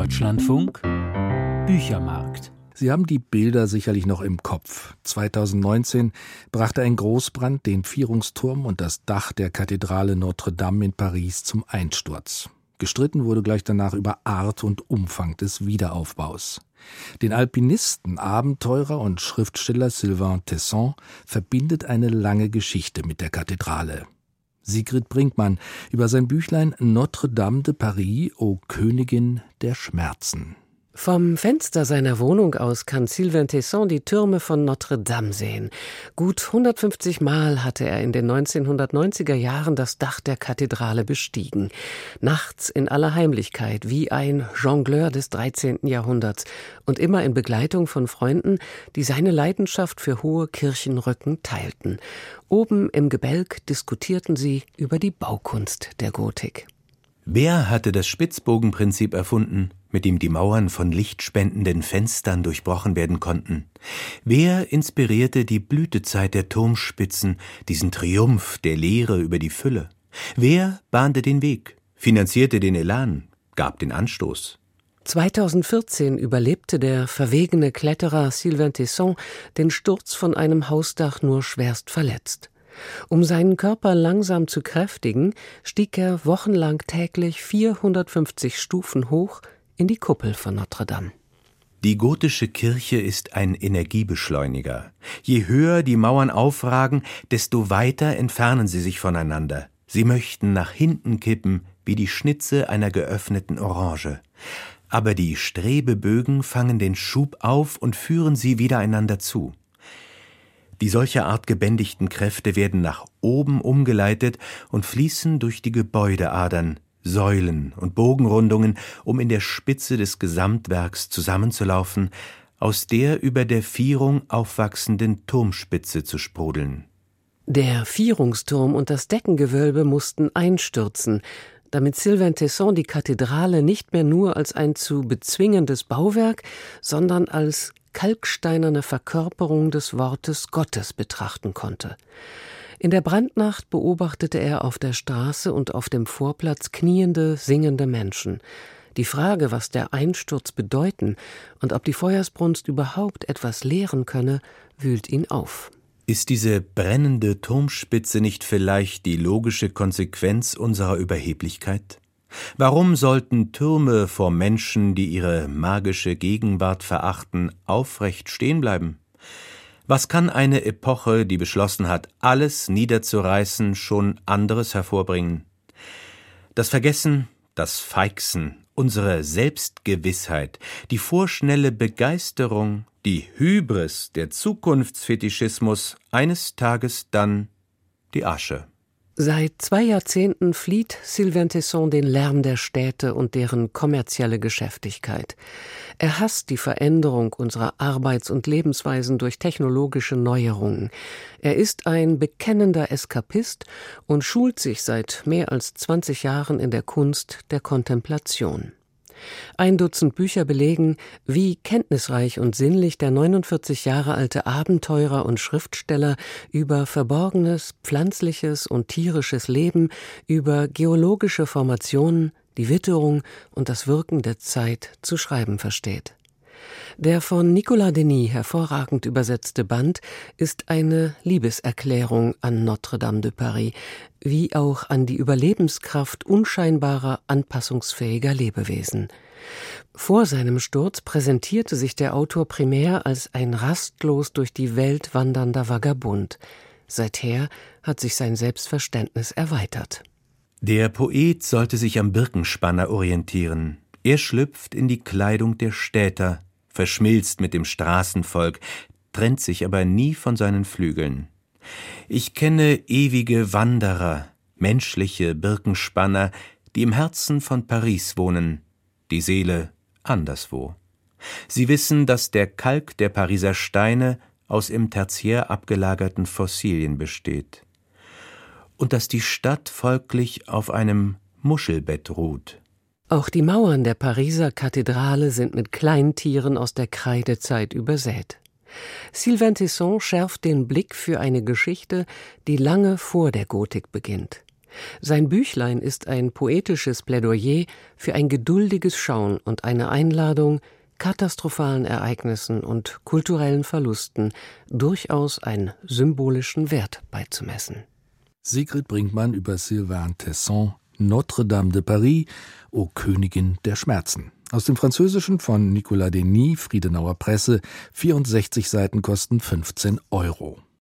Deutschlandfunk Büchermarkt. Sie haben die Bilder sicherlich noch im Kopf. 2019 brachte ein Großbrand den Vierungsturm und das Dach der Kathedrale Notre-Dame in Paris zum Einsturz. Gestritten wurde gleich danach über Art und Umfang des Wiederaufbaus. Den Alpinisten, Abenteurer und Schriftsteller Sylvain Tesson verbindet eine lange Geschichte mit der Kathedrale. Sigrid Brinkmann über sein Büchlein Notre-Dame de Paris, O Königin der Schmerzen. Vom Fenster seiner Wohnung aus kann Sylvain Tesson die Türme von Notre-Dame sehen. Gut 150 Mal hatte er in den 1990er Jahren das Dach der Kathedrale bestiegen. Nachts in aller Heimlichkeit, wie ein Jongleur des 13. Jahrhunderts und immer in Begleitung von Freunden, die seine Leidenschaft für hohe Kirchenrücken teilten. Oben im Gebälk diskutierten sie über die Baukunst der Gotik. Wer hatte das Spitzbogenprinzip erfunden, mit dem die Mauern von lichtspendenden Fenstern durchbrochen werden konnten? Wer inspirierte die Blütezeit der Turmspitzen, diesen Triumph der Lehre über die Fülle? Wer bahnte den Weg, finanzierte den Elan, gab den Anstoß? 2014 überlebte der verwegene Kletterer Sylvain Tesson den Sturz von einem Hausdach nur schwerst verletzt. Um seinen Körper langsam zu kräftigen, stieg er wochenlang täglich 450 Stufen hoch in die Kuppel von Notre-Dame. Die gotische Kirche ist ein Energiebeschleuniger. Je höher die Mauern aufragen, desto weiter entfernen sie sich voneinander. Sie möchten nach hinten kippen, wie die Schnitze einer geöffneten Orange. Aber die Strebebögen fangen den Schub auf und führen sie wieder einander zu. Die solcherart gebändigten Kräfte werden nach oben umgeleitet und fließen durch die Gebäudeadern, Säulen und Bogenrundungen, um in der Spitze des Gesamtwerks zusammenzulaufen, aus der über der Vierung aufwachsenden Turmspitze zu sprudeln. Der Vierungsturm und das Deckengewölbe mussten einstürzen, damit Sylvain Tesson die Kathedrale nicht mehr nur als ein zu bezwingendes Bauwerk, sondern als kalksteinerne Verkörperung des Wortes Gottes betrachten konnte. In der Brandnacht beobachtete er auf der Straße und auf dem Vorplatz kniende, singende Menschen. Die Frage, was der Einsturz bedeuten und ob die Feuersbrunst überhaupt etwas lehren könne, wühlt ihn auf. Ist diese brennende Turmspitze nicht vielleicht die logische Konsequenz unserer Überheblichkeit? Warum sollten Türme vor Menschen, die ihre magische Gegenwart verachten, aufrecht stehen bleiben? Was kann eine Epoche, die beschlossen hat, alles niederzureißen, schon anderes hervorbringen? Das Vergessen, das Feixen, unsere Selbstgewissheit, die vorschnelle Begeisterung, die Hybris, der Zukunftsfetischismus, eines Tages dann die Asche. Seit 2 Jahrzehnten flieht Sylvain Tesson den Lärm der Städte und deren kommerzielle Geschäftigkeit. Er hasst die Veränderung unserer Arbeits- und Lebensweisen durch technologische Neuerungen. Er ist ein bekennender Eskapist und schult sich seit mehr als 20 Jahren in der Kunst der Kontemplation. 1 Dutzend Bücher belegen, wie kenntnisreich und sinnlich der 49 Jahre alte Abenteurer und Schriftsteller über verborgenes, pflanzliches und tierisches Leben, über geologische Formationen, die Witterung und das Wirken der Zeit zu schreiben versteht. Der von Nicolas Denis hervorragend übersetzte Band ist eine Liebeserklärung an Notre-Dame de Paris, wie auch an die Überlebenskraft unscheinbarer, anpassungsfähiger Lebewesen. Vor seinem Sturz präsentierte sich der Autor primär als ein rastlos durch die Welt wandernder Vagabund. Seither hat sich sein Selbstverständnis erweitert. Der Poet sollte sich am Birkenspanner orientieren. Er schlüpft in die Kleidung der Städter, verschmilzt mit dem Straßenvolk, trennt sich aber nie von seinen Flügeln. Ich kenne ewige Wanderer, menschliche Birkenspanner, die im Herzen von Paris wohnen, die Seele anderswo. Sie wissen, dass der Kalk der Pariser Steine aus im Tertiär abgelagerten Fossilien besteht und dass die Stadt folglich auf einem Muschelbett ruht. Auch die Mauern der Pariser Kathedrale sind mit Kleintieren aus der Kreidezeit übersät. Sylvain Tesson schärft den Blick für eine Geschichte, die lange vor der Gotik beginnt. Sein Büchlein ist ein poetisches Plädoyer für ein geduldiges Schauen und eine Einladung, katastrophalen Ereignissen und kulturellen Verlusten durchaus einen symbolischen Wert beizumessen. Sigrid Brinkmann über Sylvain Tesson, Notre-Dame de Paris, O Königin der Schmerzen. Aus dem Französischen von Nicolas Denis, Friedenauer Presse, 64 Seiten kosten 15 €.